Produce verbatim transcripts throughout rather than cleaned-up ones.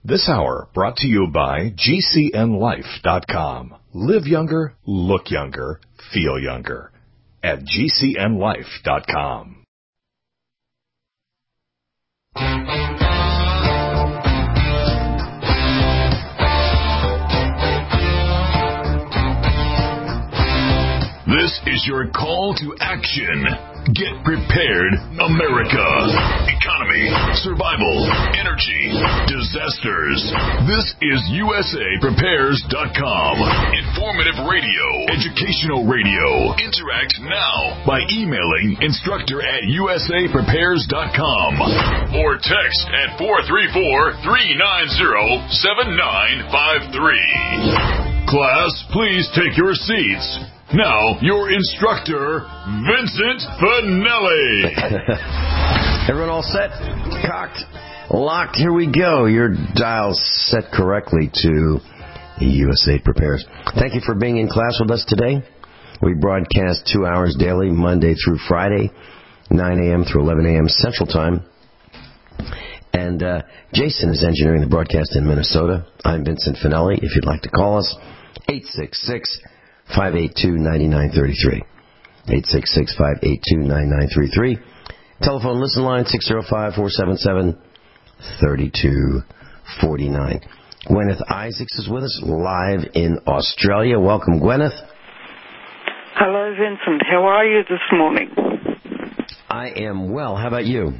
This hour brought to you by G C N life dot com. Live younger, look younger, feel younger at G C N life dot com. This is your call to action. Get prepared, America. Economy, survival, energy, disasters. This is U S A Prepares dot com. Informative radio, educational radio. Interact now by emailing instructor at U S A Prepares dot com or text at four three four, three nine zero, seven nine five three. Class, please take your seats. Now, your instructor, Vincent Finelli. Everyone all set? Cocked? Locked? Here we go. Your dial's set correctly to U S A Prepares. Thank you for being in class with us today. We broadcast two hours daily, Monday through Friday, nine a.m. through eleven a.m. Central Time. And uh, Jason is engineering the broadcast in Minnesota. I'm Vincent Finelli. If you'd like to call us, eight six six, five eight two, nine nine three three. eight six six, five eight two, nine nine three three. Telephone listen line six zero five, four seven seven, three two four nine. Gwyneth Isaacs is with us live in Australia. Welcome, Gwyneth. Hello, Vincent. How are you this morning? I am well. How about you?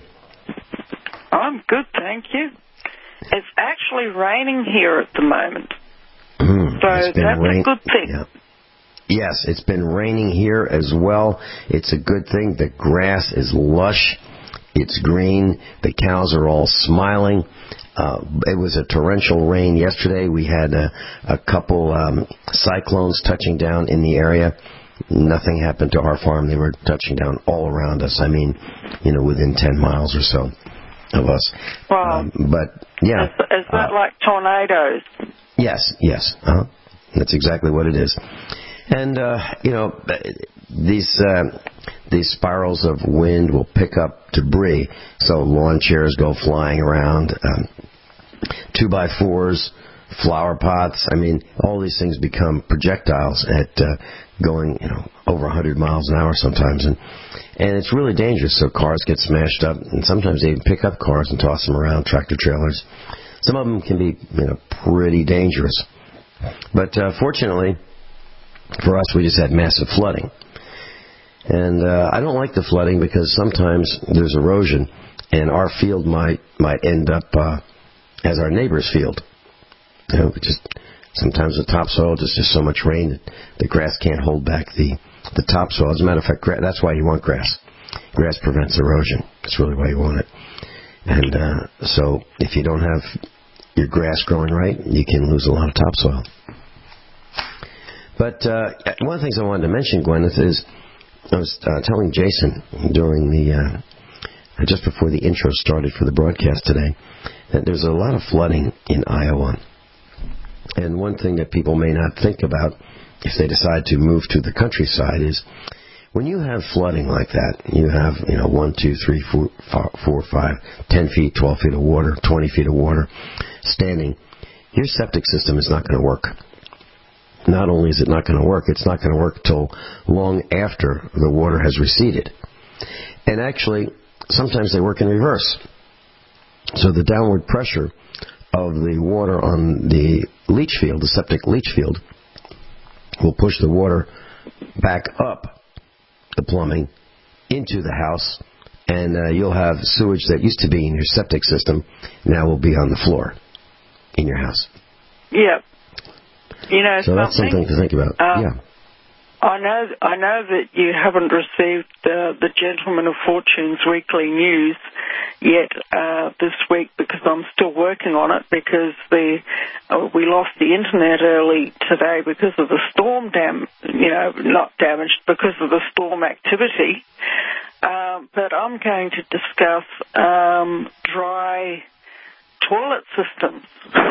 I'm good, thank you. It's actually raining here at the moment. Mm, so that's rain- a good thing. Yeah. Yes, it's been raining here as well. It's a good thing. The grass is lush. It's green. The cows are all smiling. Uh, it was a torrential rain yesterday. We had a, a couple um, cyclones touching down in the area. Nothing happened to our farm. They were touching down all around us. I mean, you know, within ten miles or so of us. Wow. Um, but, yeah. Is, is that uh, like tornadoes? Yes, yes. Uh-huh. That's exactly what it is. And, uh, you know, these uh, these spirals of wind will pick up debris, so lawn chairs go flying around, um, two-by-fours, flower pots. I mean, all these things become projectiles at uh, going, you know, over one hundred miles an hour sometimes. And, and it's really dangerous, so cars get smashed up, and sometimes they even pick up cars and toss them around, tractor-trailers. Some of them can be, you know, pretty dangerous. But uh, fortunately, for us, we just had massive flooding. And uh, I don't like the flooding because sometimes there's erosion, and our field might might end up uh, as our neighbor's field. You know, just sometimes the topsoil, just there's so much rain that the grass can't hold back the, the topsoil. As a matter of fact, gra- that's why you want grass. Grass prevents erosion. That's really why you want it. And uh, so if you don't have your grass growing right, you can lose a lot of topsoil. But uh, one of the things I wanted to mention, Gwyneth, is I was uh, telling Jason during the, uh, just before the intro started for the broadcast today, that there's a lot of flooding in Iowa. And one thing that people may not think about if they decide to move to the countryside is when you have flooding like that, you have, you know, one, two, three, four, four, five, ten feet, twelve feet of water, twenty feet of water standing, your septic system is not going to work. Not only is it not going to work, it's not going to work till long after the water has receded. And actually, sometimes they work in reverse. So the downward pressure of the water on the leach field, the septic leach field, will push the water back up the plumbing into the house, and uh, you'll have sewage that used to be in your septic system now will be on the floor in your house. Yep. You know, so that's something to think about. Um, yeah. I know, I know that you haven't received uh, the Gentleman of Fortune's weekly news yet uh, this week because I'm still working on it because the uh, we lost the internet early today because of the storm dam, you know, not damaged because of the storm activity. Um, but I'm going to discuss um, dry toilet systems.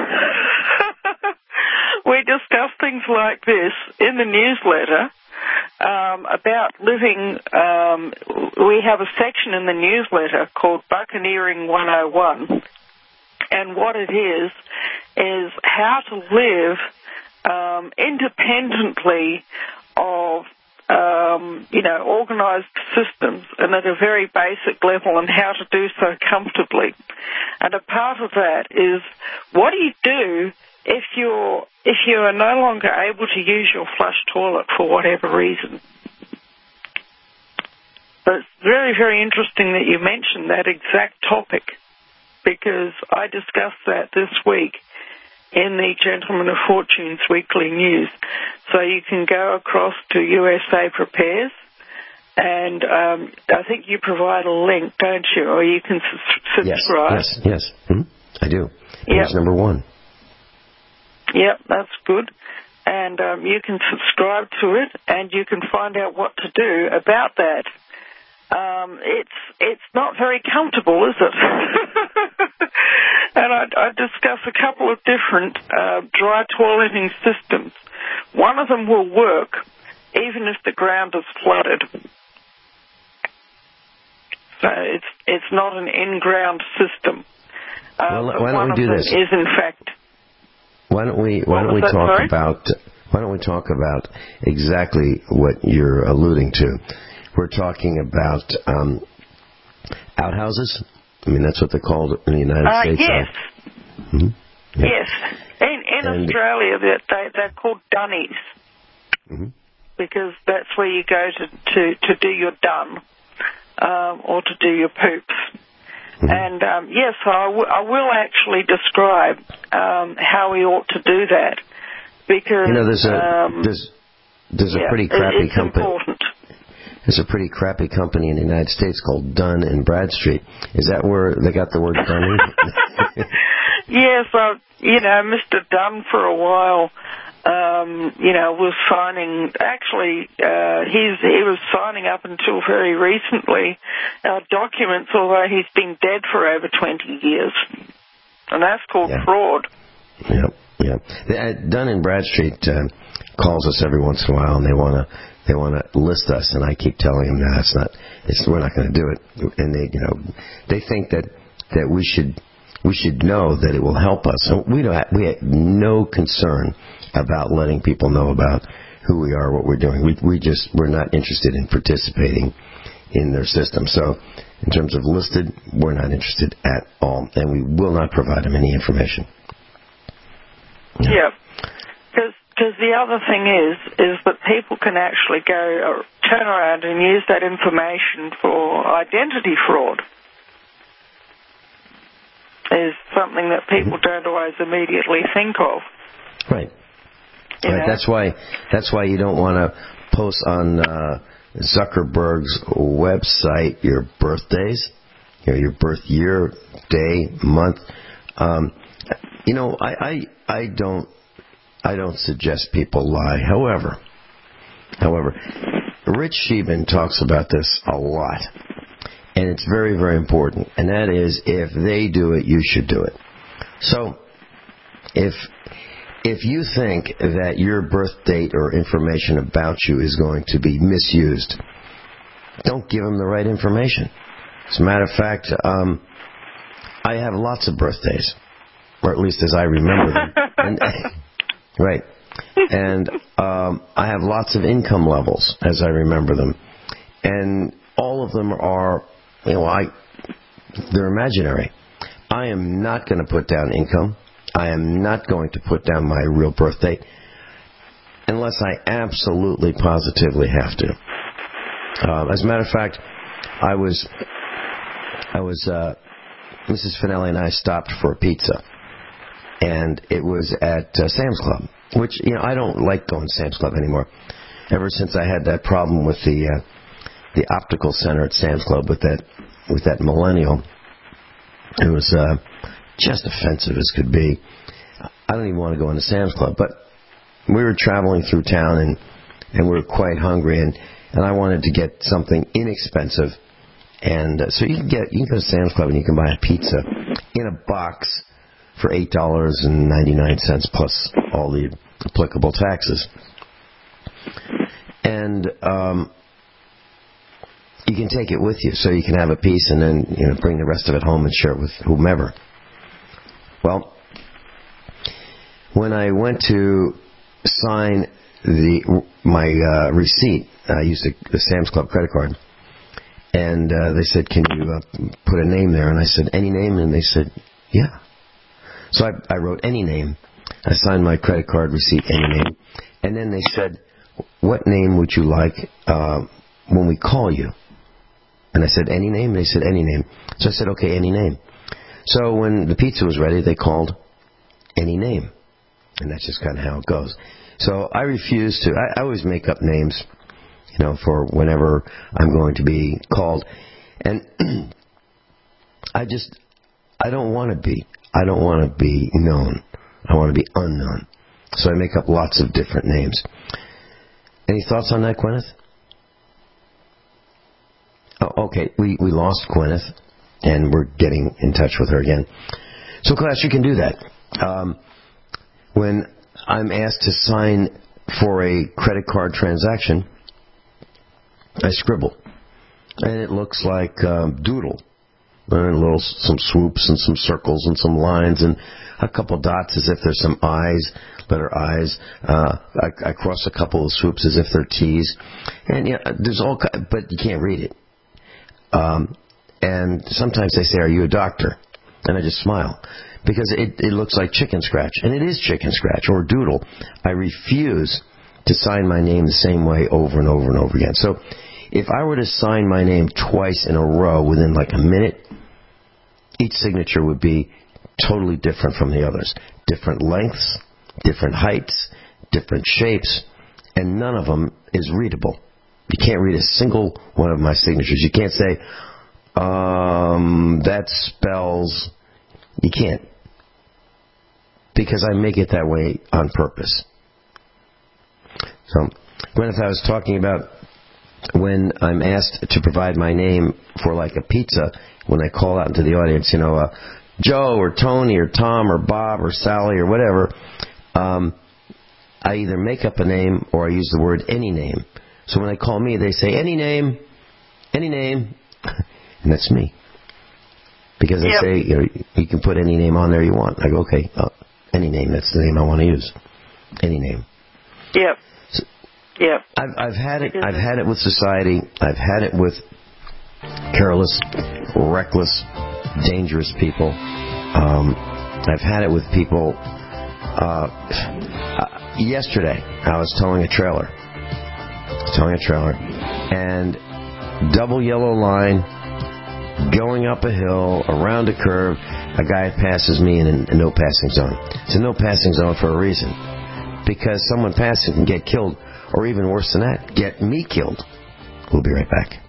We discuss things like this in the newsletter um, about living. Um, we have a section in the newsletter called Buccaneering one oh one, and what it is is how to live um, independently of Um, you know, organized systems and at a very basic level, and how to do so comfortably. And a part of that is, what do you do if you're if you are no longer able to use your flush toilet for whatever reason? But it's very, very interesting that you mentioned that exact topic, because I discussed that this week in the Gentleman of Fortune's weekly news. So you can go across to U S A Prepares, and um, I think you provide a link, don't you? Or you can su- subscribe. Yes, yes, yes. Mm-hmm. I do. Page yep. number one. Yep, that's good. And um, you can subscribe to it, and you can find out what to do about that. Um, it's it's not very comfortable, is it? And I, I discuss a couple of different uh, dry toileting systems. One of them will work even if the ground is flooded. So it's it's not an in-ground system. Uh, well, why don't we do this? Is in fact. Why don't we Why don't we talk sorry? about Why don't we talk about exactly what you're alluding to? We're talking about um, outhouses. I mean, that's what they're called in the United uh, States. Yes. Mm-hmm. Yeah. Yes. In, in Australia, they're, they, they're called dunnies, mm-hmm. because that's where you go to, to, to do your dun um, or to do your poops. Mm-hmm. And, um, yes, I, w- I will actually describe um, how we ought to do that, because... You know, there's a, um, there's, there's yeah, a pretty crappy it's company. Important. There's a pretty crappy company in the United States called Dun and Bradstreet. Is that where they got the word dunny? Yes, uh, you know, Mister Dunn for a while, um, you know, was signing, actually, uh, he's, he was signing up until very recently uh, documents, although he's been dead for over twenty years. And that's called yeah. fraud. Yep, yep. Uh, Dun and Bradstreet uh, calls us every once in a while, and they want to they want to list us, and I keep telling them, no, that's not, it's, we're not going to do it. And they, you know, they think that, that we should we should know that it will help us. So we don't have, we have no concern about letting people know about who we are, what we're doing. We we just we're not interested in participating in their system. So in terms of listed, we're not interested at all, and we will not provide them any information. Yeah. yeah. Because the other thing is, is that people can actually go, uh, turn around and use that information for identity fraud. Is something that people don't always immediately think of. Right. Right. That's why. That's why you don't want to post on uh, Zuckerberg's website your birthdays, you know, your birth year, day, month. Um, you know, I, I I don't. I don't suggest people lie. However, however, Rich Sheehan talks about this a lot, and it's very, very important. And that is, if they do it, you should do it. So, if if you think that your birth date or information about you is going to be misused, don't give them the right information. As a matter of fact, um, I have lots of birthdays, or at least as I remember them. And, right. And um, I have lots of income levels as I remember them. And all of them are, you know, I they're imaginary. I am not going to put down income. I am not going to put down my real birth date unless I absolutely, positively have to. Uh, as a matter of fact, I was, I was, uh, Missus Finelli and I stopped for a pizza. And it was at uh, Sam's Club, which, you know, I don't like going to Sam's Club anymore. Ever since I had that problem with the uh, the optical center at Sam's Club with that with that millennial, it was uh, just offensive as could be. I don't even want to go into Sam's Club, but we were traveling through town and and we were quite hungry, and, and I wanted to get something inexpensive, and uh, so you can get you can go to Sam's Club and you can buy a pizza in a box for eight dollars and ninety-nine cents plus all the applicable taxes. And um, you can take it with you, so you can have a piece and then, you know, bring the rest of it home and share it with whomever. Well, when I went to sign the my uh, receipt, I used a, a Sam's Club credit card, and uh, they said, "Can you uh, put a name there?" And I said, "Any name?" And they said, "Yeah." So I, I wrote any name. I signed my credit card receipt, any name, and then they said, "What name would you like uh, when we call you?" And I said, "Any name?" And they said, "Any name." So I said, "Okay, any name." So when the pizza was ready, they called any name. And that's just kind of how it goes. So I refuse to, I, I always make up names, you know, for whenever I'm going to be called. And I just, I don't want to be, I don't want to be known. I want to be unknown. So I make up lots of different names. Any thoughts on that, Gwyneth? Oh, okay, we, we lost Gwyneth, and we're getting in touch with her again. So, class, you can do that. Um, when I'm asked to sign for a credit card transaction, I scribble. And it looks like um, doodle. And a little, some swoops and some circles and some lines and a couple dots as if there's some I's, letter I's. Uh, I, I cross a couple of swoops as if they're T's. And yeah, there's all, but you can't read it. Um, and sometimes they say, "Are you a doctor?" And I just smile because it, it looks like chicken scratch, and it is chicken scratch or doodle. I refuse to sign my name the same way over and over and over again. So if I were to sign my name twice in a row within like a minute, each signature would be totally different from the others. Different lengths, different heights, different shapes, and none of them is readable. You can't read a single one of my signatures. You can't say, um, that spells... You can't. Because I make it that way on purpose. So, Gwyneth, I was talking about when I'm asked to provide my name for like a pizza, when I call out into the audience, you know, uh, Joe or Tony or Tom or Bob or Sally or whatever, um, I either make up a name or I use the word any name. So when they call me, they say, any name, any name, and that's me. Because they yep. say, you know, you can put any name on there you want. I go, okay, uh, any name, that's the name I want to use. Any name. Yep. So yep. I've, I've had it, I've had it with society. I've had it with careless, reckless, dangerous people. Um, I've had it with people. Uh, uh, yesterday, I was towing a trailer. Towing a trailer, and double yellow line, going up a hill, around a curve, a guy passes me in a, a no passing zone. It's a no passing zone for a reason, because someone passing can get killed, or even worse than that, get me killed. We'll be right back.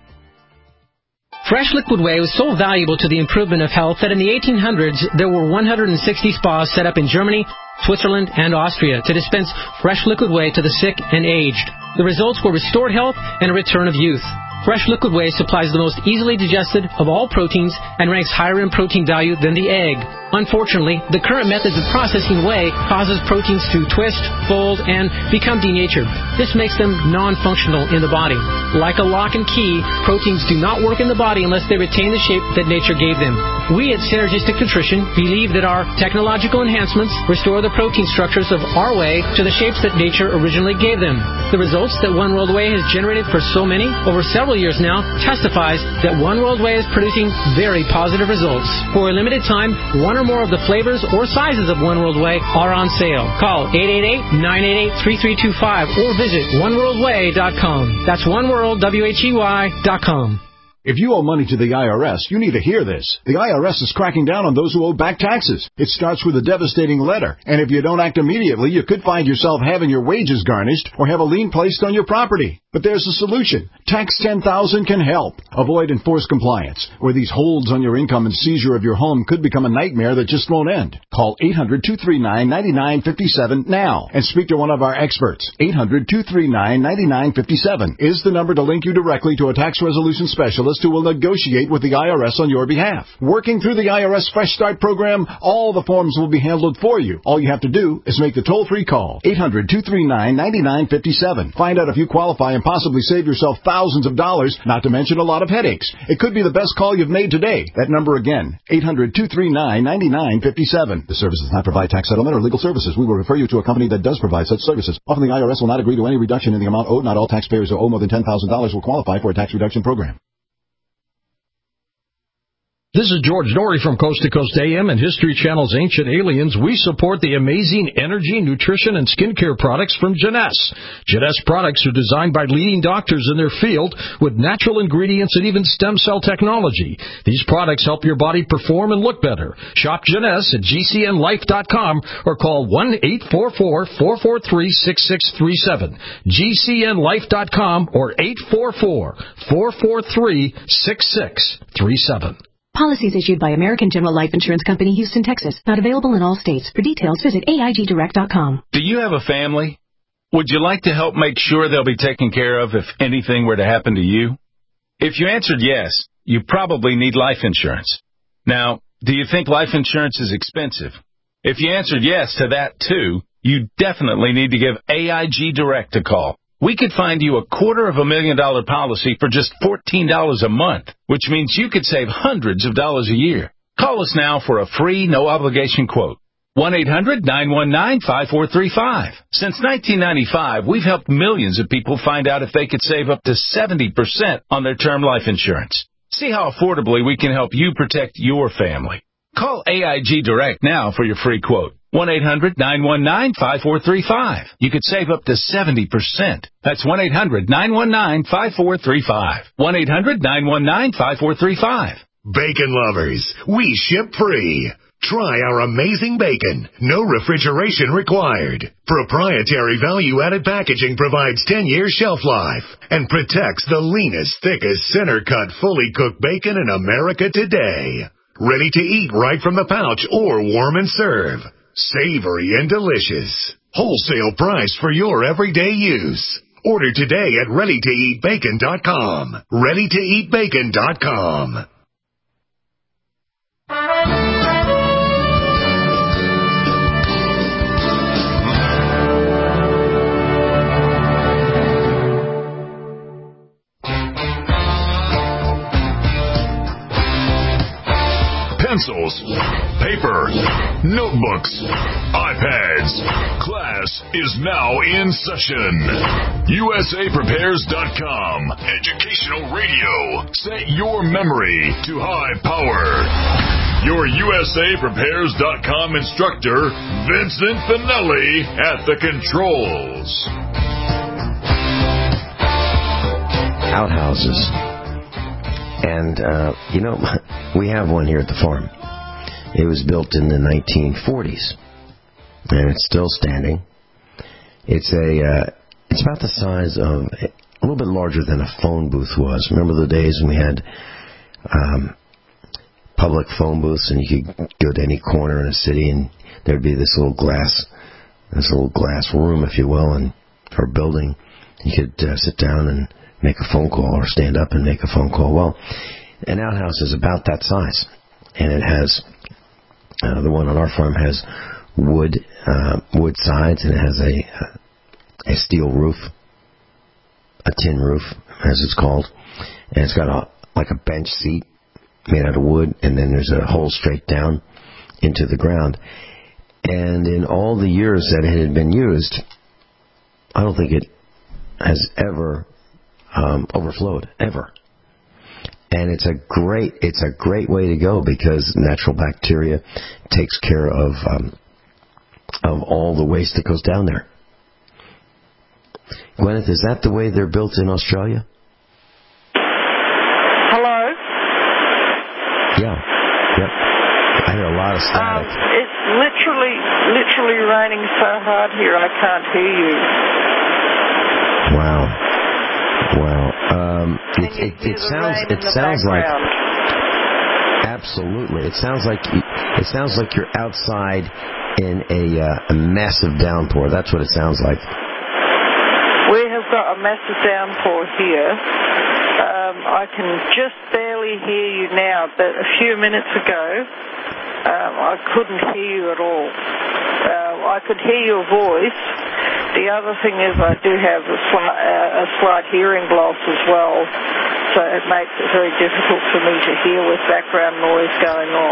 Fresh Liquid Whey was so valuable to the improvement of health that in the eighteen hundreds there were one hundred sixty spas set up in Germany, Switzerland, and Austria to dispense fresh liquid whey to the sick and aged. The results were restored health and a return of youth. Fresh Liquid Whey supplies the most easily digested of all proteins and ranks higher in protein value than the egg. Unfortunately, the current methods of processing whey causes proteins to twist, fold, and become denatured. This makes them non-functional in the body. Like a lock and key, proteins do not work in the body unless they retain the shape that nature gave them. We at Synergistic Nutrition believe that our technological enhancements restore the protein structures of our whey to the shapes that nature originally gave them. The results that One World Whey has generated for so many, over several years now, testifies that One World Whey is producing very positive results. For a limited time, one or more of the flavors or sizes of One World Whey are on sale. Call eight eight eight, nine eight eight, three three two five or visit one world whey dot com. That's oneworld, W H E Y, dot com. If you owe money to the I R S, you need to hear this. The I R S is cracking down on those who owe back taxes. It starts with a devastating letter, and if you don't act immediately, you could find yourself having your wages garnished or have a lien placed on your property. But there's a solution. Tax ten thousand can help. Avoid enforced compliance, where these holds on your income and seizure of your home could become a nightmare that just won't end. Call eight hundred, two three nine, nine nine five seven now and speak to one of our experts. eight hundred, two three nine, nine nine five seven is the number to link you directly to a tax resolution specialist specialist who will negotiate with the I R S on your behalf. Working through the I R S Fresh Start program, all the forms will be handled for you. All you have to do is make the toll-free call, eight hundred, two three nine, nine nine five seven. Find out if you qualify and possibly save yourself thousands of dollars, not to mention a lot of headaches. It could be the best call you've made today. That number again, eight hundred, two three nine, nine nine five seven. The service does not provide tax settlement or legal services. We will refer you to a company that does provide such services. Often the I R S will not agree to any reduction in the amount owed. Not all taxpayers who owe more than ten thousand dollars will qualify for a tax reduction program. This is George Norrie from Coast to Coast A M and History Channel's Ancient Aliens. We support the amazing energy, nutrition, and skincare products from Jeunesse. Jeunesse products are designed by leading doctors in their field with natural ingredients and even stem cell technology. These products help your body perform and look better. Shop Jeunesse at G C N life dot com or call one eight four four, four four three, six six three seven. G C N life dot com or eight four four, four four three, six six three seven. Policies issued by American General Life Insurance Company, Houston, Texas. Not available in all states. For details, visit A I G direct dot com. Do you have a family? Would you like to help make sure they'll be taken care of if anything were to happen to you? If you answered yes, you probably need life insurance. Now, do you think life insurance is expensive? If you answered yes to that, too, you definitely need to give A I G Direct a call. We could find you a quarter of a million dollar policy for just fourteen dollars a month, which means you could save hundreds of dollars a year. Call us now for a free, no-obligation quote. one eight hundred, nine one nine, five four three five. Since nineteen ninety-five, we've helped millions of people find out if they could save up to seventy percent on their term life insurance. See how affordably we can help you protect your family. Call A I G Direct now for your free quote. one eight hundred, nine one nine, five four three five. You could save up to seventy percent. That's one eight hundred, nine one nine, five four three five. one eight hundred, nine one nine, five four three five. Bacon lovers, we ship free. Try our amazing bacon. No refrigeration required. Proprietary value-added packaging provides ten-year shelf life and protects the leanest, thickest, center-cut, fully cooked bacon in America today. Ready to eat right from the pouch or warm and serve. Savory and delicious. Wholesale price for your everyday use. Order today at ready to eat bacon dot com. ready to eat bacon dot com. Pencils, paper, notebooks, iPads. Class is now in session. U S A Prepares dot com. Educational radio. Set your memory to high power. Your U S A Prepares dot com instructor, Vincent Finelli, at the controls. Outhouses. And, uh, you know, we have one here at the farm. It was built in the nineteen forties, and it's still standing. It's a, uh, it's about the size of, a little bit larger than a phone booth was. Remember the days when we had um, public phone booths, and you could go to any corner in a city, and there'd be this little glass, this little glass room, if you will, and or building. You could uh, sit down and make a phone call or stand up and make a phone call. Well, an outhouse is about that size, and it has, uh, the one on our farm has wood uh, wood sides, and it has a, a steel roof, a tin roof, as it's called, and it's got a like a bench seat made out of wood, and then there's a hole straight down into the ground. And in all the years that it had been used, I don't think it has ever Um, overflowed ever, and it's a great it's a great way to go because natural bacteria takes care of um, of all the waste that goes down there. Gwyneth, is that the way they're built in Australia? Hello? Yeah, yep. I hear a lot of static. Um, it's literally literally raining so hard here I can't hear you. Wow. Wow. Um, it, it, it sounds it sounds like absolutely. It sounds like it sounds like you're outside in a, uh, a massive downpour. That's what it sounds like. We have got a massive downpour here. Um, I can just barely hear you now, but a few minutes ago, um, I couldn't hear you at all. Uh, I could hear your voice. The other thing is I do have a slight, uh, a slight hearing loss as well, so it makes it very difficult for me to hear with background noise going on.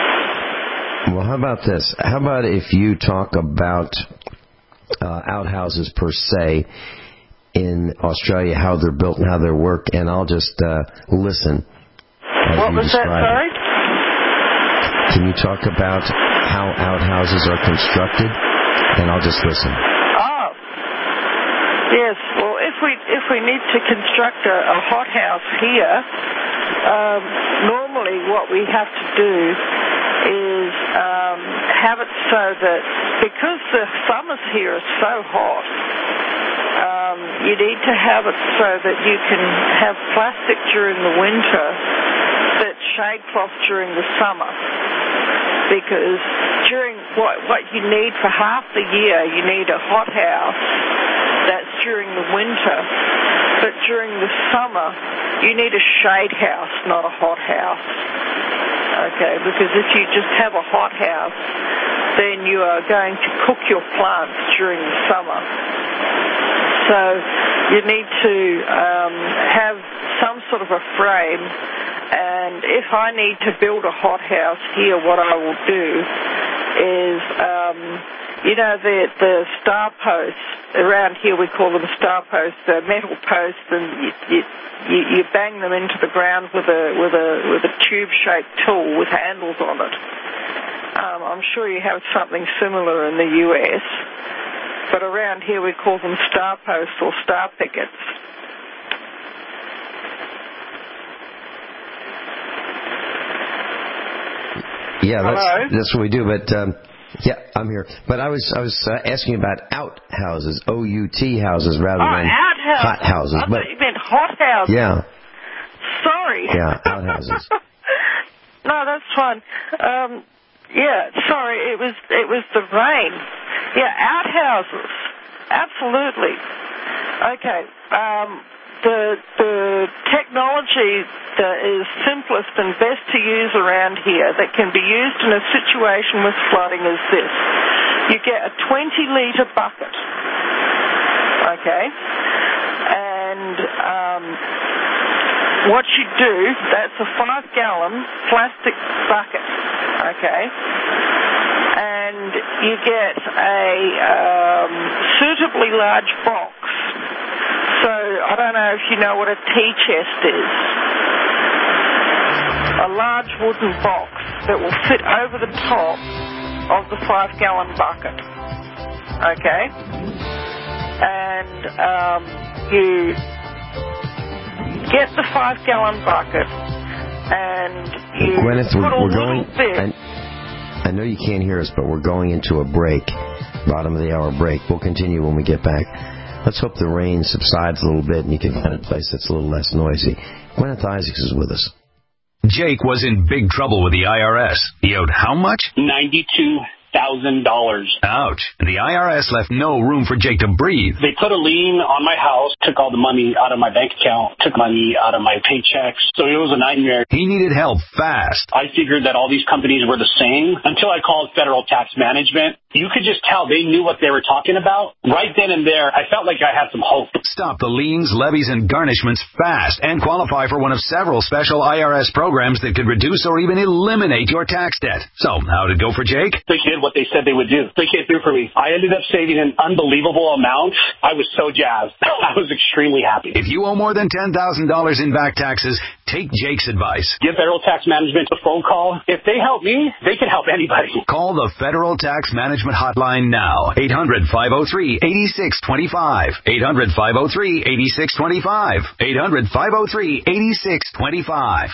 Well, how about this? How about if you talk about uh, outhouses per se in Australia, how they're built and how they work, and I'll just uh, listen as what you was describe that, sorry? it. Can you talk about how outhouses are constructed, and I'll just listen. Oh, yes. Well, if we if we need to construct a, a hothouse here, um, normally what we have to do is um, have it so that, because the summers here are so hot, um, you need to have it so that you can have plastic during the winter that's shade cloth during the summer. Because during what what you need for half the year, you need a hothouse that's during the winter, but during the summer, you need a shade house, not a hothouse. Okay, because if you just have a hothouse, then you are going to cook your plants during the summer. So you need to um, have some sort of a frame, and if I need to build a hothouse here, what I will do is, um, you know, the the star posts, around here we call them star posts, they're metal posts, and you, you, you, you bang them into the ground with a with a with a tube-shaped tool with handles on it. Um, I'm sure you have something similar in the U S, but around here we call them star posts or star pickets. Yeah, that's, Hello? that's what we do. But um, yeah, I'm here. But I was I was uh, asking about outhouses, O U T houses, rather oh, than outhouses. hot houses. I but thought you meant hot houses. Yeah. Sorry. Yeah, outhouses. No, that's fine. Um, yeah, sorry, it was it was the rain. Yeah, outhouses. Absolutely. Okay. Um, the the technology that is simplest and best to use around here that can be used in a situation with flooding is this. You get a twenty litre bucket. Okay? And um, what you do, that's a five gallon plastic bucket. Okay? And you get a um, suitably large box. So I don't know if you know what a tea chest is. A large wooden box that will fit over the top of the five gallon bucket. Okay? And um, you get the five gallon bucket and you Gwyneth, put we're, a we're little going. bit. I, I know you can't hear us, but we're going into a break, bottom of the hour break. We'll continue when we get back. Let's hope the rain subsides a little bit and you can find a place that's a little less noisy. Gwyneth Isaacs is with us. Jake was in big trouble with the I R S. He owed how much? ninety-two thousand dollars. Ouch. And the I R S left no room for Jake to breathe. They put a lien on my house, took all the money out of my bank account, took money out of my paychecks. So it was a nightmare. He needed help fast. I figured that all these companies were the same until I called Federal Tax Management. You could just tell they knew what they were talking about. Right then and there, I felt like I had some hope. Stop the liens, levies, and garnishments fast and qualify for one of several special I R S programs that could reduce or even eliminate your tax debt. So, how did it go for Jake? They did what they said they would do. They came through for me. I ended up saving an unbelievable amount. I was so jazzed. I was extremely happy. If you owe more than ten thousand dollars in back taxes, take Jake's advice. Give Federal Tax Management a phone call. If they help me, they can help anybody. Call the Federal Tax Management Hotline now. eight hundred, five oh three, eight six two five. eight hundred, five oh three, eight six two five. eight hundred, five oh three, eight six two five.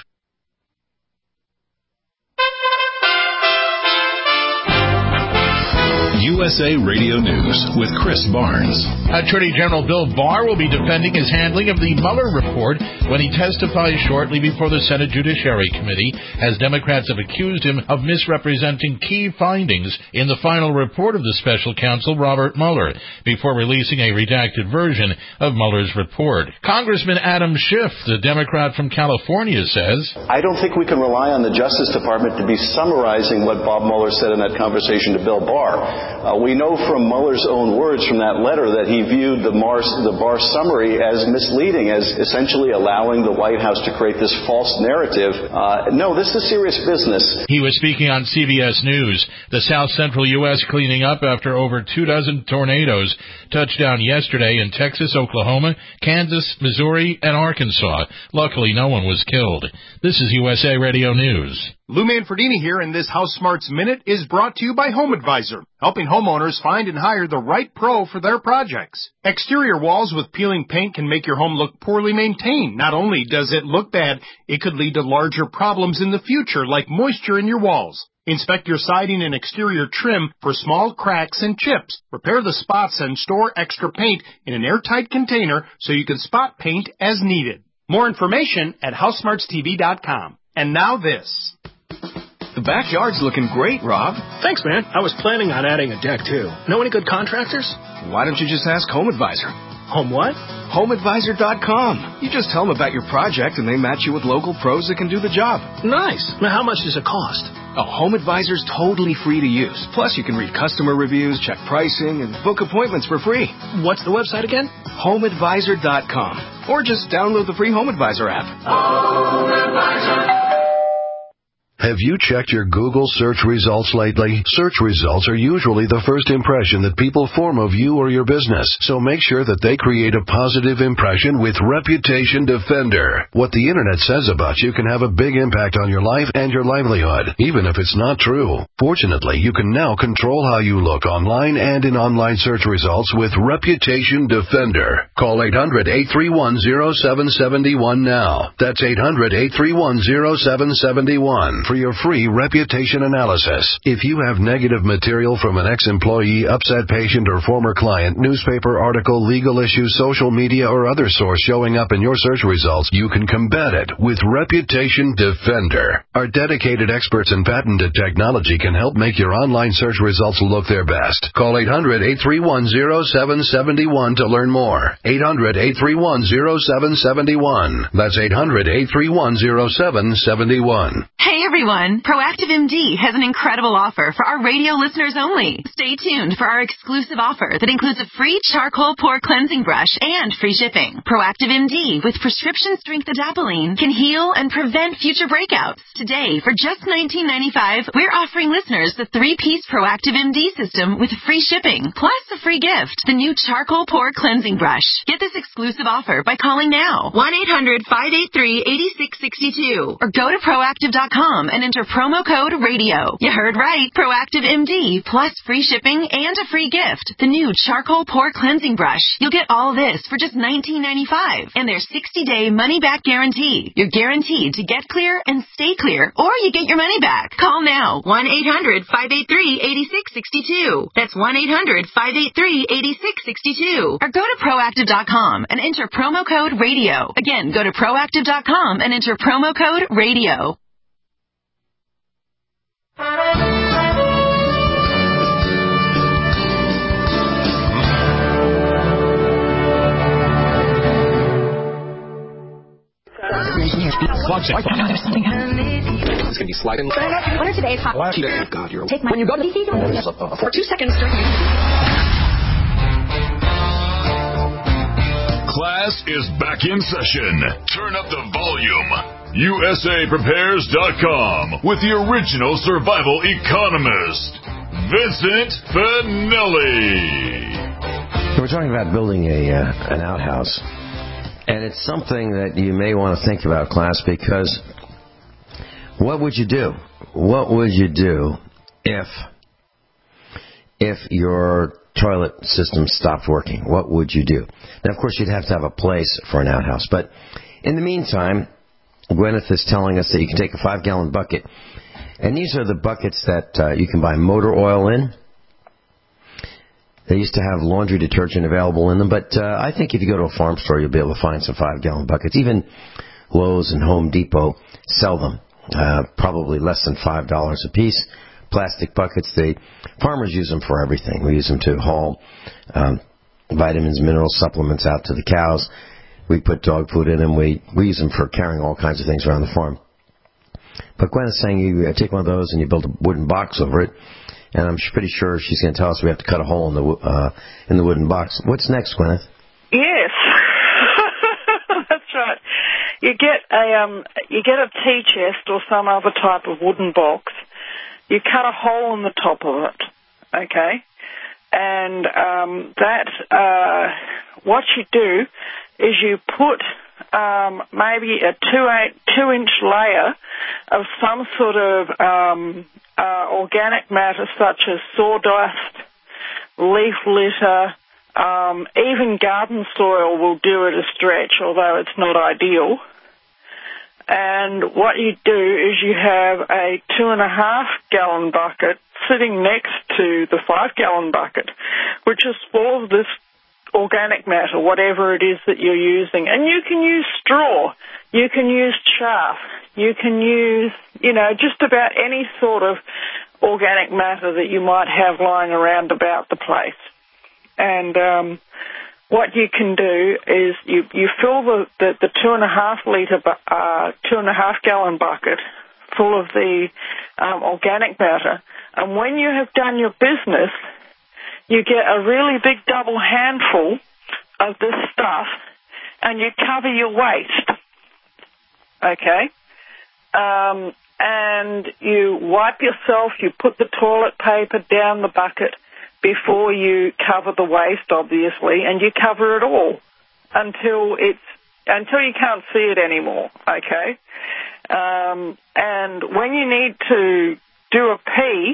U S A Radio News with Chris Barnes. Attorney General Bill Barr will be defending his handling of the Mueller report when he testifies shortly before the Senate Judiciary Committee, as Democrats have accused him of misrepresenting key findings in the final report of the special counsel, Robert Mueller, before releasing a redacted version of Mueller's report. Congressman Adam Schiff, the Democrat from California, says, I don't think we can rely on the Justice Department to be summarizing what Bob Mueller said in that conversation to Bill Barr. Uh, we know from Mueller's own words from that letter that he viewed the, Barr, the Barr summary as misleading, as essentially allowing the White House to create this false narrative. Uh, no, this is serious business. He was speaking on C B S News. The South Central U S cleaning up after over two dozen tornadoes touched down yesterday in Texas, Oklahoma, Kansas, Missouri, and Arkansas. Luckily, no one was killed. This is U S A Radio News. Lou Manfredini here, and this House Smarts Minute is brought to you by Home Advisor, helping homeowners find and hire the right pro for their projects. Exterior walls with peeling paint can make your home look poorly maintained. Not only does it look bad, it could lead to larger problems in the future, like moisture in your walls. Inspect your siding and exterior trim for small cracks and chips. Repair the spots and store extra paint in an airtight container so you can spot paint as needed. More information at house smarts t v dot com. And now this. The backyard's looking great, Rob. Thanks, man. I was planning on adding a deck, too. Know any good contractors? Why don't you just ask Home Advisor? Home what? home advisor dot com. You just tell them about your project, and they match you with local pros that can do the job. Nice. Now, how much does it cost? Oh, Home Advisor's totally free to use. Plus, you can read customer reviews, check pricing, and book appointments for free. What's the website again? home advisor dot com. Or just download the free Home Advisor app. Home Advisor. Have you checked your Google search results lately? Search results are usually the first impression that people form of you or your business, so make sure that they create a positive impression with Reputation Defender. What the internet says about you can have a big impact on your life and your livelihood, even if it's not true. Fortunately, you can now control how you look online and in online search results with Reputation Defender. Call eight hundred, eight three one, zero seven seven one now. That's eight hundred, eight three one, zero seven seven one. For your free reputation analysis. If you have negative material from an ex-employee, upset patient, or former client, newspaper article, legal issue, social media, or other source showing up in your search results, you can combat it with Reputation Defender. Our dedicated experts in patented technology can help make your online search results look their best. Call eight hundred, eight three one, zero seven seven one to learn more. eight hundred, eight three one, zero seven seven one. That's eight hundred, eight three one, zero seven seven one. Hey everyone, Proactive M D has an incredible offer for our radio listeners only. Stay tuned for our exclusive offer that includes a free charcoal pore cleansing brush and free shipping. Proactive M D with prescription strength adapalene can heal and prevent future breakouts. Today, for just nineteen ninety-five dollars, we're offering listeners the three-piece Proactive M D system with free shipping, plus a free gift, the new charcoal pore cleansing brush. Get this exclusive offer by calling now, one eight hundred, five eight three, eight six six two, or go to proactive dot com and enter promo code radio. You heard right. Proactive M D plus free shipping and a free gift. The new charcoal pore cleansing brush. You'll get all this for just nineteen ninety-five dollars and their sixty-day money-back guarantee. You're guaranteed to get clear and stay clear, or you get your money back. Call now. one eight hundred, five eight three, eight six six two. That's one eight hundred, five eight three, eight six six two. Or go to proactive dot com and enter promo code radio. Again, go to proactive dot com and enter promo code radio. It's going to be sliding. What are today's hot? Oh, God, you're... Take my... When you go to... For two seconds... Class is back in session. Turn up the volume. U S A prepares dot com with the original survival economist, Vincent Finelli. We're talking about building a uh, an outhouse. And it's something that you may want to think about, class, because what would you do? What would you do if if your toilet system stopped working? What would you do? Now, of course, you'd have to have a place for an outhouse. But in the meantime, Gwyneth is telling us that you can take a five-gallon bucket, and these are the buckets that uh, you can buy motor oil in. They used to have laundry detergent available in them, but uh, I think if you go to a farm store, you'll be able to find some five-gallon buckets. Even Lowe's and Home Depot sell them, uh, probably less than five dollars a piece. Plastic buckets. They farmers use them for everything. We use them to haul um, vitamins, mineral supplements out to the cows. We put dog food in them. We, we use them for carrying all kinds of things around the farm. But Gwen is saying you take one of those and you build a wooden box over it. And I'm pretty sure she's going to tell us we have to cut a hole in the uh, in the wooden box. What's next, Gwyneth? Yes, that's right. You get a um, you get a tea chest or some other type of wooden box. You cut a hole in the top of it, okay? And um, that uh, what you do is you put um, maybe a two eight two inch layer of some sort of um, Uh, organic matter such as sawdust, leaf litter, um, even garden soil will do it a stretch, although it's not ideal. And what you do is you have a two and a half gallon bucket sitting next to the five gallon bucket, which is full of this organic matter, whatever it is that you're using. And you can use straw, you can use chaff, you can use, you know, just about any sort of organic matter that you might have lying around about the place. And um, what you can do is you, you fill the, the, the two and a half litre, uh, two and a half gallon bucket full of the um, organic matter, and when you have done your business, you get a really big double handful of this stuff, and you cover your waste, okay? Um, and you wipe yourself, you put the toilet paper down the bucket before you cover the waste, obviously, and you cover it all until it's until you can't see it anymore, okay? Um, and when you need to do a pee,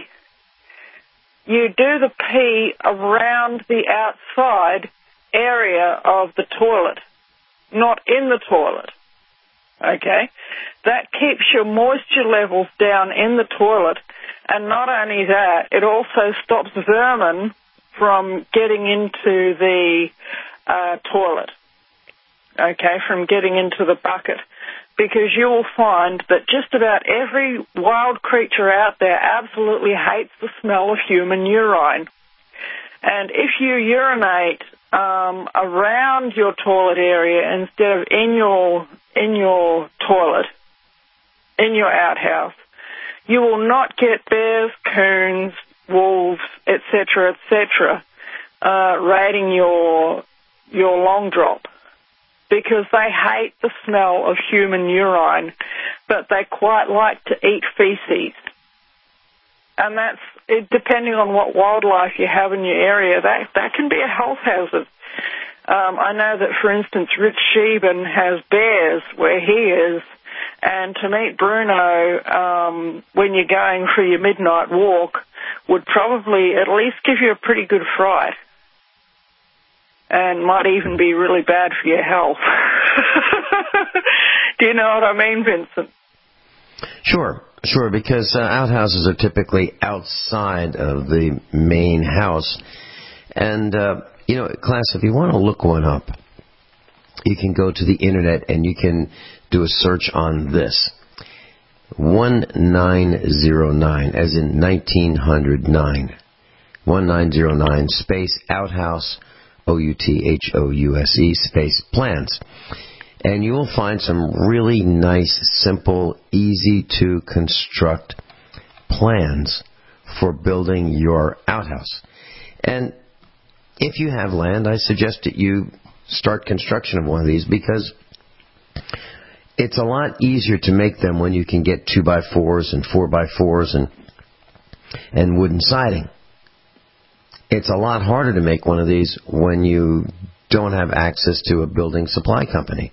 you do the pee around the outside area of the toilet, not in the toilet, okay? That keeps your moisture levels down in the toilet, and not only that, it also stops vermin from getting into the uh, toilet, okay, from getting into the bucket. Because you will find that just about every wild creature out there absolutely hates the smell of human urine. And if you urinate um, around your toilet area instead of in your in your toilet, in your outhouse, you will not get bears, coons, wolves, et cetera, et cetera, uh, raiding your your long drop. Because they hate the smell of human urine, but they quite like to eat feces. And that's, it, depending on what wildlife you have in your area, that, that can be a health hazard. Um, I know that, for instance, Rich Sheben has bears where he is, and to meet Bruno um, when you're going for your midnight walk would probably at least give you a pretty good fright. And might even be really bad for your health. Do you know what I mean, Vincent? Sure, sure, because uh, outhouses are typically outside of the main house. And, uh, you know, class, if you want to look one up, you can go to the Internet and you can do a search on this. one nine zero nine, as in nineteen oh nine. one nine zero nine, space, outhouse, O U T H O U S E, space, plans. And you will find some really nice, simple, easy-to-construct plans for building your outhouse. And if you have land, I suggest that you start construction of one of these, because it's a lot easier to make them when you can get two by fours and four by fours and and wooden siding. It's a lot harder to make one of these when you don't have access to a building supply company.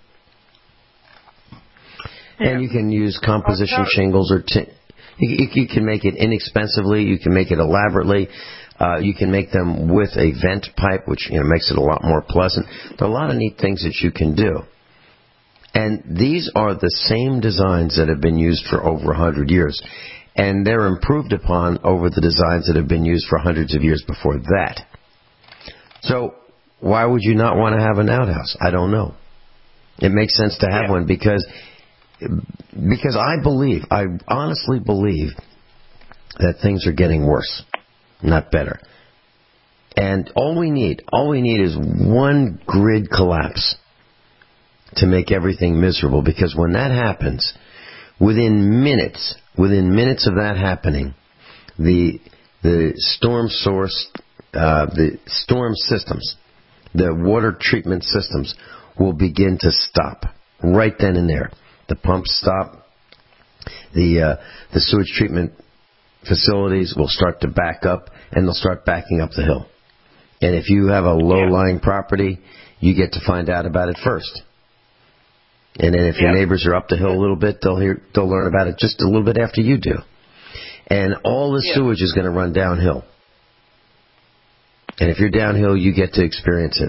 Yeah. And you can use composition shingles, or t- you, you can make it inexpensively. You can make it elaborately. Uh, you can make them with a vent pipe, which, you know, makes it a lot more pleasant. There are a lot of neat things that you can do. And these are the same designs that have been used for over a hundred years. And they're improved upon over the designs that have been used for hundreds of years before that. So why would you not want to have an outhouse? I don't know. It makes sense to have yeah. one because because I believe, I honestly believe that things are getting worse, not better. And all we need, all we need is one grid collapse to make everything miserable. Because when that happens, within minutes, within minutes of that happening, the the storm source, uh, the storm systems, the water treatment systems will begin to stop right then and there. The pumps stop. The uh, the sewage treatment facilities will start to back up, and they'll start backing up the hill. And if you have a low-lying yeah. property, you get to find out about it first. And then if yeah. your neighbors are up the hill a little bit, they'll hear, they'll learn about it just a little bit after you do. And all the yeah. sewage is going to run downhill. And if you're downhill, you get to experience it.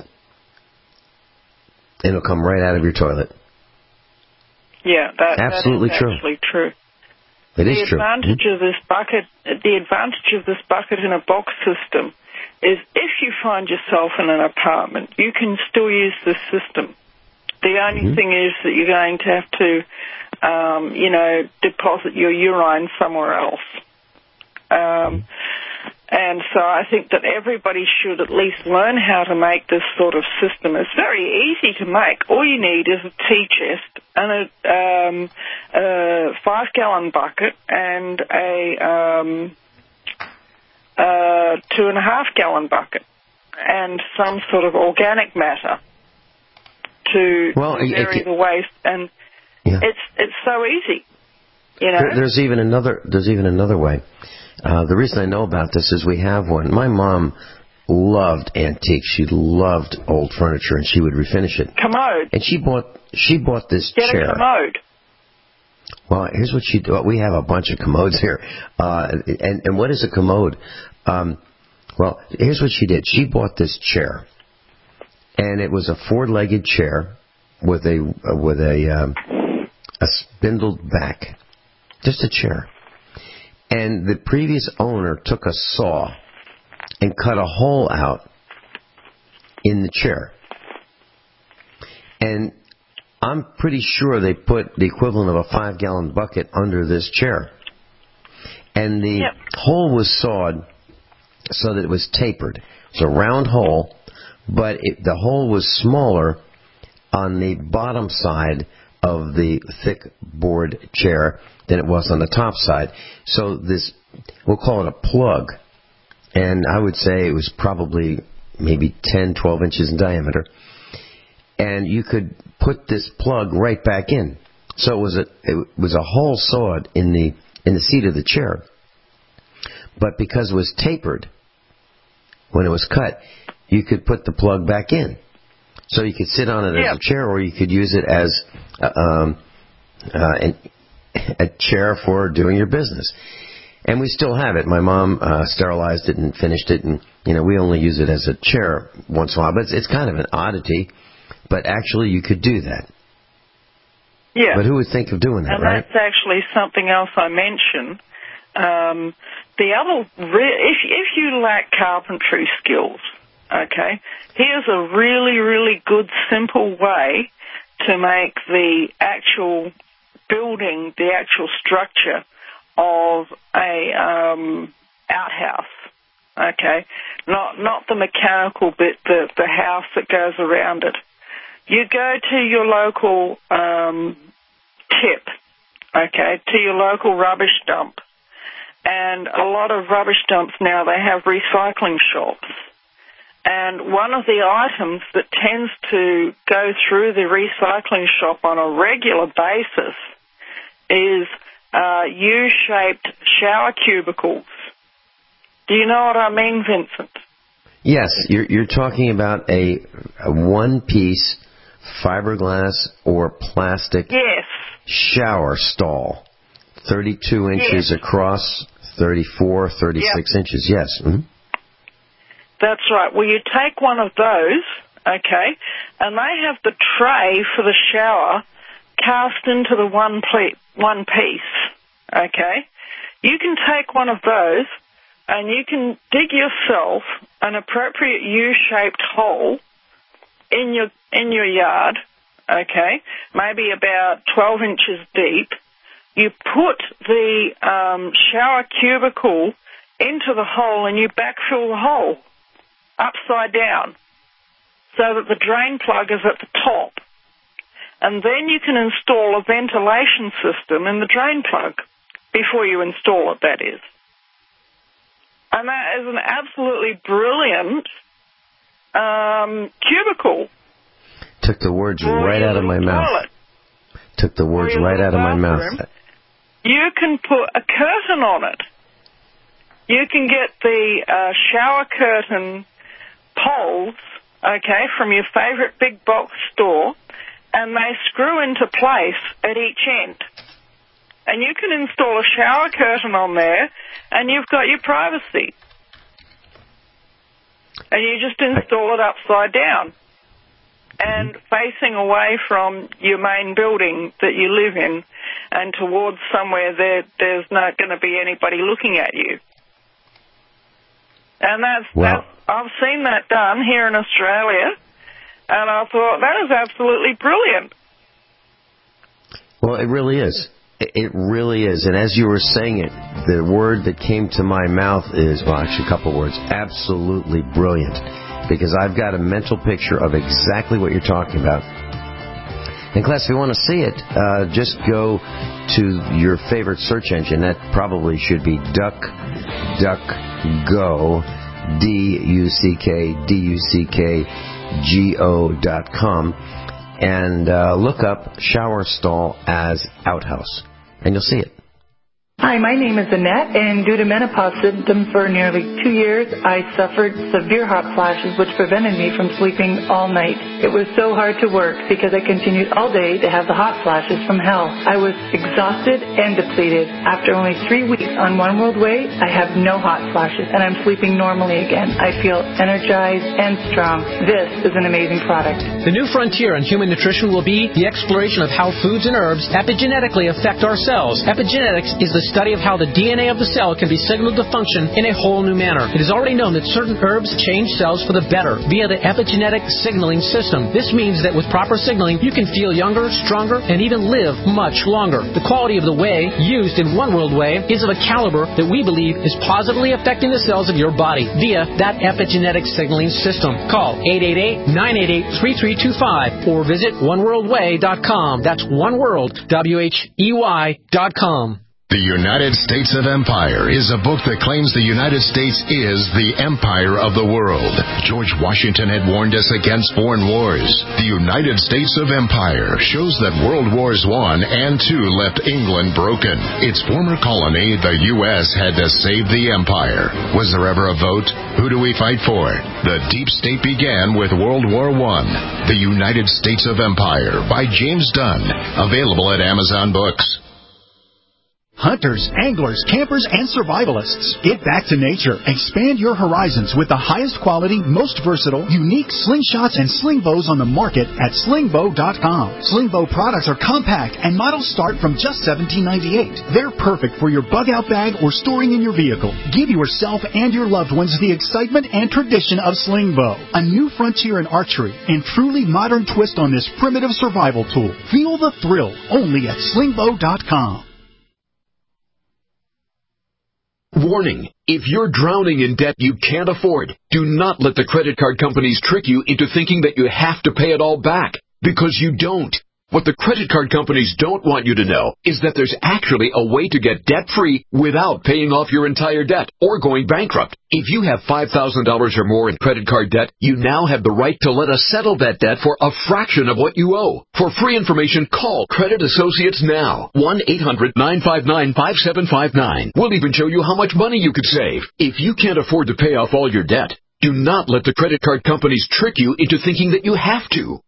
And it'll come right out of your toilet. Yeah, that, absolutely that is true. Absolutely true. It the is true. Advantage mm-hmm. of this bucket, the advantage of this bucket in a box system is if you find yourself in an apartment, you can still use this system. The only mm-hmm. thing is that you're going to have to, um, you know, deposit your urine somewhere else. Um, mm-hmm. And so I think that everybody should at least learn how to make this sort of system. It's very easy to make. All you need is a tea chest and a, um, a five-gallon bucket and a um, uh, two-and-a-half-gallon bucket and some sort of organic matter to well, vary it, the waste. And yeah. it's it's so easy, you know. There, there's even another. There's even another way. Uh, the reason I know about this is we have one. My mom loved antiques. She loved old furniture, and she would refinish it. Commode. And she bought she bought this Get chair. a commode. Well, here's what she do. We have a bunch of commodes here. Uh, and, and what is a commode? Um, well, here's what she did. She bought this chair, and it was a four-legged chair with a with a um, a spindled back, just a chair. And the previous owner took a saw and cut a hole out in the chair. And I'm pretty sure they put the equivalent of a five-gallon bucket under this chair. And the yep. hole was sawed so that it was tapered. It's a round hole, but it, the hole was smaller on the bottom side of the thick board chair than it was on the top side. So this, we'll call it a plug. And I would say it was probably maybe ten, twelve inches in diameter. And you could put this plug right back in. So it was a it was a hole sawed in the in the seat of the chair. But because it was tapered when it was cut, you could put the plug back in. So you could sit on it yeah. as a chair, or you could use it as uh, um, uh, an, a chair for doing your business. And we still have it. My mom uh, sterilized it and finished it, and you know we only use it as a chair once in a while. But it's, it's kind of an oddity. But actually, you could do that. Yeah. But who would think of doing that, and right? And that's actually something else I mentioned. Um, the other, re- if if you lack carpentry skills, okay, here's a really, really good, simple way to make the actual building, the actual structure of a um, outhouse. Okay, not not the mechanical bit, the the house that goes around it. You go to your local um, tip, okay, to your local rubbish dump. And a lot of rubbish dumps now, they have recycling shops. And one of the items that tends to go through the recycling shop on a regular basis is uh, U-shaped shower cubicles. Do you know what I mean, Vincent? Yes, you're, you're talking about a, a one-piece fiberglass or plastic yes. shower stall, thirty-two inches yes. across, thirty-four, thirty-six yep. inches. Yes. Mm-hmm. That's right. Well, you take one of those, okay, and they have the tray for the shower cast into the one ple- one piece, okay. You can take one of those, and you can dig yourself an appropriate U-shaped hole in your in your yard, okay, maybe about twelve inches deep. You put the um, shower cubicle into the hole and you backfill the hole upside down so that the drain plug is at the top. And then you can install a ventilation system in the drain plug before you install it, that is. And that is an absolutely brilliant um, cubicle. Took the words right out of my mouth. Took the words right out of my mouth. You can put a curtain on it. You can get the uh, shower curtain poles, okay, from your favorite big box store, and they screw into place at each end. And you can install a shower curtain on there, and you've got your privacy. And you just install it upside down and facing away from your main building that you live in and towards somewhere there there's not going to be anybody looking at you. And that's, well, that's, I've seen that done here in Australia, and I thought, that is absolutely brilliant. Well, it really is. It really is. And as you were saying it, the word that came to my mouth is, well, actually a couple words, absolutely brilliant. Because I've got a mental picture of exactly what you're talking about. And class, if you want to see it, uh, just go to your favorite search engine. That probably should be DuckDuckGo, D U C K D U C K G O dot com, and uh, look up shower stall as outhouse, and you'll see it. Hi, my name is Annette, and due to menopause symptoms for nearly two years, I suffered severe hot flashes, which prevented me from sleeping all night. It was so hard to work because I continued all day to have the hot flashes from hell. I was exhausted and depleted. After only three weeks on One World Way, I have no hot flashes, and I'm sleeping normally again. I feel energized and strong. This is an amazing product. The new frontier in human nutrition will be the exploration of how foods and herbs epigenetically affect our cells. Epigenetics is the study of how the D N A of the cell can be signaled to function in a whole new manner. It is already known that certain herbs change cells for the better via the epigenetic signaling system. This means that with proper signaling, you can feel younger, stronger, and even live much longer. The quality of the whey used in One World Whey is of a caliber that we believe is positively affecting the cells of your body via that epigenetic signaling system. Call eight eight eight, nine eight eight, three three two five or visit one world way dot com. That's One World, W H E Y dot com. The United States of Empire is a book that claims the United States is the empire of the world. George Washington had warned us against foreign wars. The United States of Empire shows that World Wars One and Two left England broken. Its former colony, the U S, had to save the empire. Was there ever a vote? Who do we fight for? The deep state began with World War One. The United States of Empire by James Dunn. Available at Amazon Books. Hunters, anglers, campers, and survivalists. Get back to nature. Expand your horizons with the highest quality, most versatile, unique slingshots and sling bows on the market at sling bow dot com. Sling bow products are compact and models start from just seventeen ninety-eight. They're perfect for your bug-out bag or storing in your vehicle. Give yourself and your loved ones the excitement and tradition of sling bow. A new frontier in archery and truly modern twist on this primitive survival tool. Feel the thrill only at sling bow dot com. Warning, if you're drowning in debt you can't afford, do not let the credit card companies trick you into thinking that you have to pay it all back, because you don't. What the credit card companies don't want you to know is that there's actually a way to get debt-free without paying off your entire debt or going bankrupt. If you have five thousand dollars or more in credit card debt, you now have the right to let us settle that debt for a fraction of what you owe. For free information, call Credit Associates now. one eight hundred, nine five nine, five seven five nine. We'll even show you how much money you could save. If you can't afford to pay off all your debt, do not let the credit card companies trick you into thinking that you have to.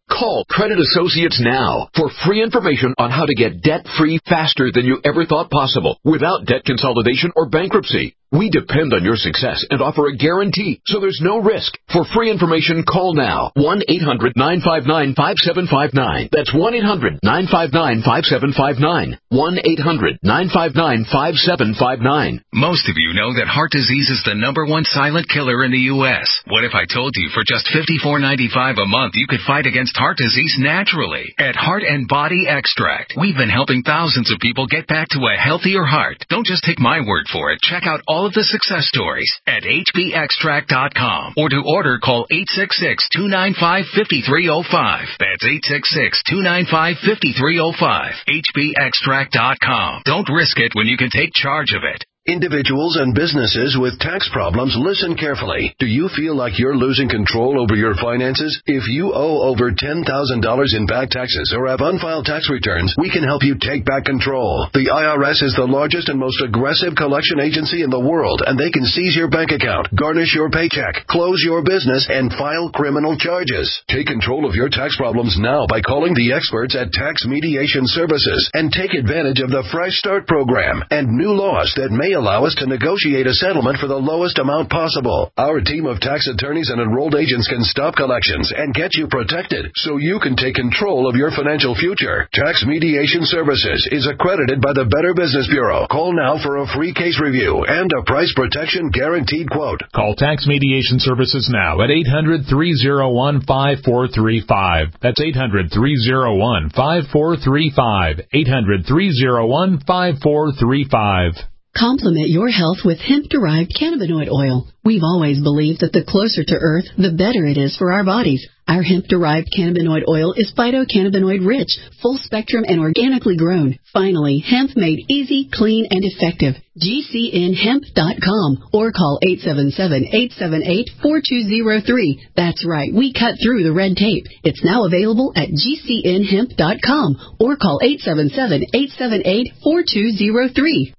Call Credit Associates now for free information on how to get debt-free faster than you ever thought possible without debt consolidation or bankruptcy. We depend on your success and offer a guarantee, so there's no risk. For free information, call now. one eight hundred nine five nine five seven five nine. That's one eight hundred nine five nine five seven five nine. one eight hundred nine five nine five seven five nine. Most of you know that heart disease is the number one silent killer in the U S. What if I told you for just fifty-four ninety-five a month you could fight against heart disease naturally? At Heart and Body Extract, we've been helping thousands of people get back to a healthier heart. Don't just take my word for it. Check out all of the success stories at H B extract dot com, or to order, call eight six six, two nine five, five three zero five. That's eight six six, two nine five, five three zero five. H B extract dot com. Don't risk it when you can take charge of it. Individuals and businesses with tax problems, listen carefully. Do you feel like you're losing control over your finances? If you owe over ten thousand dollars in back taxes or have unfiled tax returns, we can help you take back control. The I R S is the largest and most aggressive collection agency in the world, and they can seize your bank account, garnish your paycheck, close your business, and file criminal charges. Take control of your tax problems now by calling the experts at Tax Mediation Services and take advantage of the Fresh Start program and new laws that may allow us to negotiate a settlement for the lowest amount possible. Our team of tax attorneys and enrolled agents can stop collections and get you protected so you can take control of your financial future. Tax Mediation Services is accredited by the Better Business Bureau. Call now for a free case review and a price protection guaranteed quote. Call Tax Mediation Services now at eight hundred, three oh one, five four three five. That's eight hundred, three oh one, five four three five. eight hundred, three oh one, five four three five. Complement your health with hemp-derived cannabinoid oil. We've always believed that the closer to Earth, the better it is for our bodies. Our hemp-derived cannabinoid oil is phytocannabinoid-rich, full-spectrum, and organically grown. Finally, hemp made easy, clean, and effective. G C N hemp dot com or call eight seven seven, eight seven eight, four two zero three. That's right, we cut through the red tape. It's now available at G C N hemp dot com or call eight seven seven, eight seven eight, four two zero three.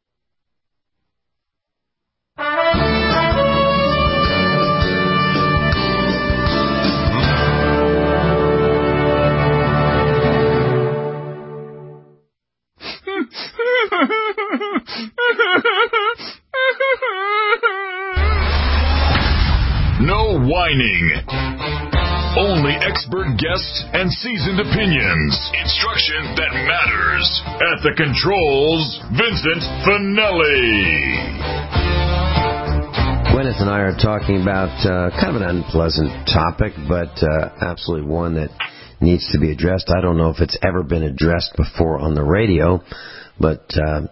No whining. Only expert guests and seasoned opinions. Instruction that matters. At the controls, Vincent Finelli. Gwyneth and I are talking about uh, kind of an unpleasant topic, but uh, absolutely one that needs to be addressed. I don't know if it's ever been addressed before on the radio, but uh,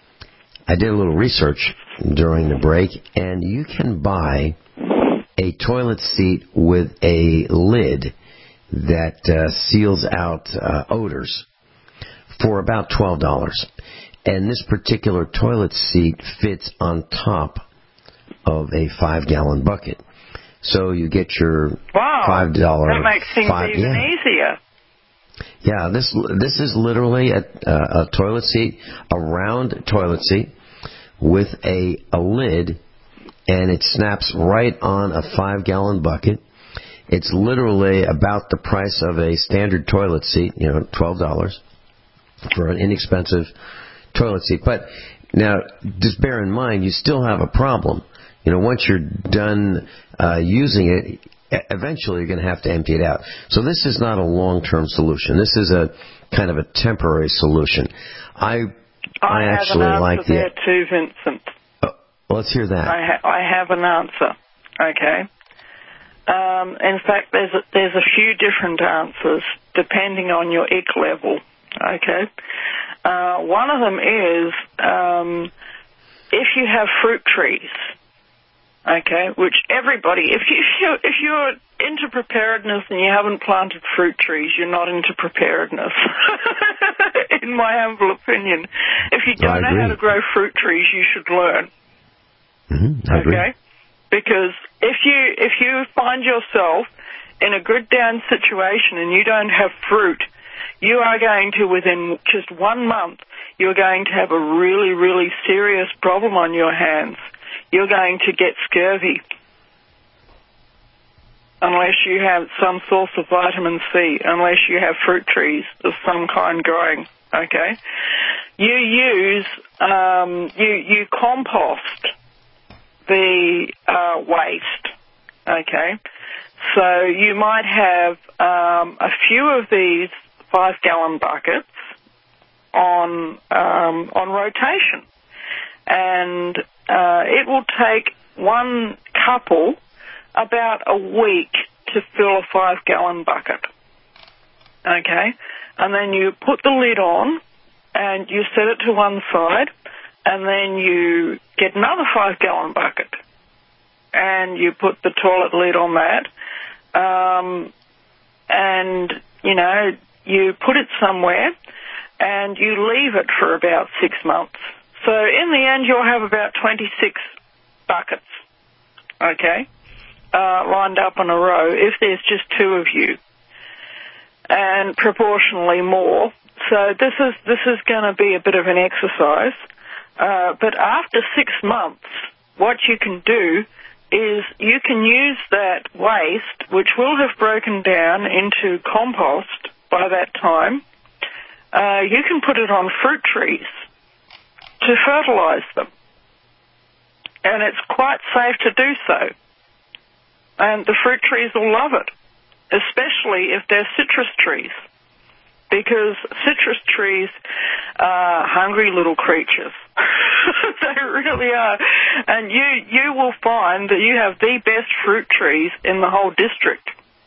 I did a little research during the break, and you can buy a toilet seat with a lid that uh, seals out uh, odors for about twelve dollars. And this particular toilet seat fits on top of a five-gallon bucket. So you get your wow, five dollars. That makes things five, even yeah. easier. Yeah, this this is literally a, a, a toilet seat, a round toilet seat with a, a lid, and it snaps right on a five-gallon bucket. It's literally about the price of a standard toilet seat, you know, twelve dollars for an inexpensive toilet seat. But now, just bear in mind, you still have a problem. You know, once you're done uh, using it, eventually you're going to have to empty it out. So this is not a long-term solution. This is a kind of a temporary solution. I I, I actually have an like answer the. there too, Vincent. Oh, let's hear that. I, ha- I have an answer. Okay. Um, in fact, there's a, there's a few different answers depending on your ick level. Okay. Uh, one of them is um, if you have fruit trees. Okay, which everybody, if, you, if you're if you're into preparedness and you haven't planted fruit trees, you're not into preparedness. In my humble opinion, if you don't know how to grow fruit trees, you should learn. Mm-hmm, I agree. Okay, because if you if you find yourself in a good down situation and you don't have fruit, you are going to, within just one month, you're going to have a really really serious problem on your hands. You're going to get scurvy. unless you have some source of vitamin C, unless you have fruit trees of some kind growing, okay? You use, um, you, you compost the uh, waste, okay? So you might have um, a few of these five-gallon buckets on um, on rotation, and uh, it will take one couple about a week to fill a five-gallon bucket, okay? And then you put the lid on, and you set it to one side, and then you get another five-gallon bucket, and you put the toilet lid on that, um, and, you know, you put it somewhere, and you leave it for about six months. So in the end, you'll have about twenty-six buckets, okay, uh, lined up in a row, if there's just two of you, and proportionally more. So this is this is going to be a bit of an exercise. Uh, but after six months, what you can do is you can use that waste, which will have broken down into compost by that time. Uh, you can put it on fruit trees to fertilize them. And it's quite safe to do so. And the fruit trees will love it, especially if they're citrus trees, because citrus trees are hungry little creatures. They really are. And you, you will find that you have the best fruit trees in the whole district.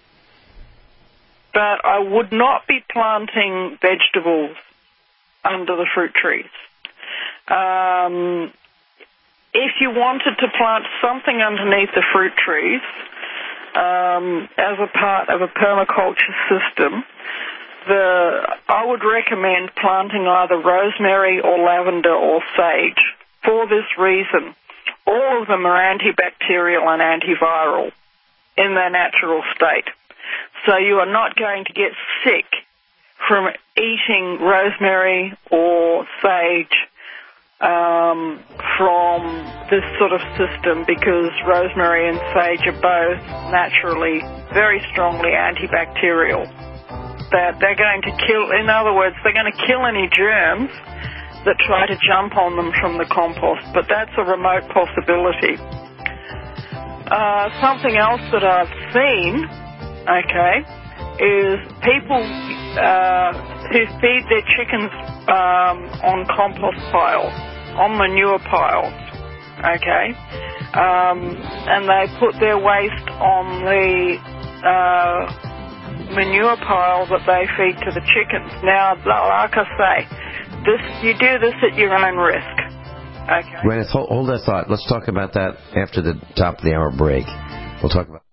But I would not be planting vegetables under the fruit trees. Um, if you wanted to plant something underneath the fruit trees, um, as a part of a permaculture system, the I would recommend planting either rosemary or lavender or sage for this reason. All of them are antibacterial and antiviral in their natural state. So you are not going to get sick from eating rosemary or sage um, from this sort of system, because rosemary and sage are both naturally very strongly antibacterial. That they're going to kill, in other words, they're going to kill any germs that try to jump on them from the compost, but that's a remote possibility. Uh, something else that I've seen, okay, is people uh, who feed their chickens um, on compost piles, on manure piles, okay, um, and they put their waste on the uh, manure pile that they feed to the chickens. Now, like I say, this you do this at your own risk. Okay. Gwyneth, hold, hold that thought. Let's talk about that after the top of the hour break. We'll talk about...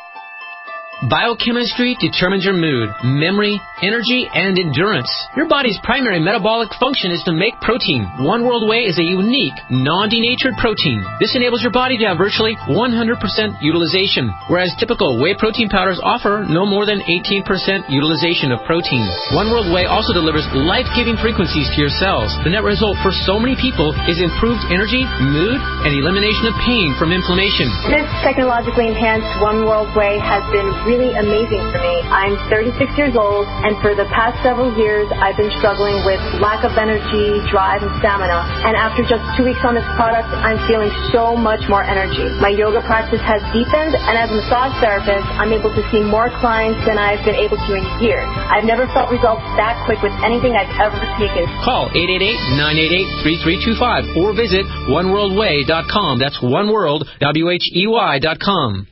Biochemistry determines your mood, memory, energy, and endurance. Your body's primary metabolic function is to make protein. One World Whey is a unique, non-denatured protein. This enables your body to have virtually one hundred percent utilization, whereas typical whey protein powders offer no more than eighteen percent utilization of protein. One World Whey also delivers life-giving frequencies to your cells. The net result for so many people is improved energy, mood, and elimination of pain from inflammation. This technologically enhanced One World Whey has been really really amazing for me. I'm thirty-six years old, and for the past several years, I've been struggling with lack of energy, drive, and stamina. And after just two weeks on this product, I'm feeling so much more energy. My yoga practice has deepened, and as a massage therapist, I'm able to see more clients than I've been able to in years. I've never felt results that quick with anything I've ever taken. Call eight eight eight, nine eight eight, three three two five or visit one world way dot com. That's oneworld, W H E Y dot com.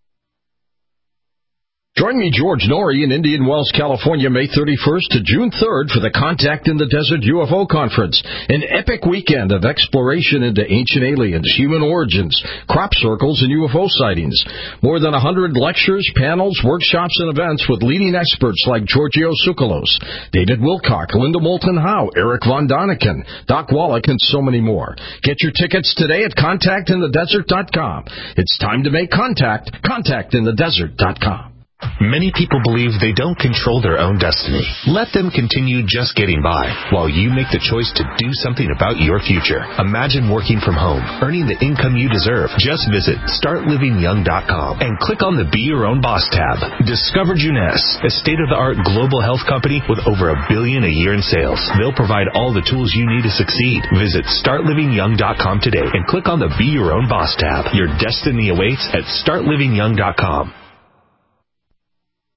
Join me, George Norrie, in Indian Wells, California, May thirty-first to June third for the Contact in the Desert U F O Conference, an epic weekend of exploration into ancient aliens, human origins, crop circles, and U F O sightings. More than one hundred lectures, panels, workshops, and events with leading experts like Giorgio Tsoukalos, David Wilcock, Linda Moulton Howe, Eric Von Daniken, Doc Wallach, and so many more. Get your tickets today at contact in the desert dot com. It's time to make contact. contact in the desert dot com. Many people believe they don't control their own destiny. Let them continue just getting by while you make the choice to do something about your future. Imagine working from home, earning the income you deserve. Just visit start living young dot com and click on the Be Your Own Boss tab. Discover Juness, a state-of-the-art global health company with over a billion a year in sales. They'll provide all the tools you need to succeed. Visit start living young dot com today and click on the Be Your Own Boss tab. Your destiny awaits at start living young dot com.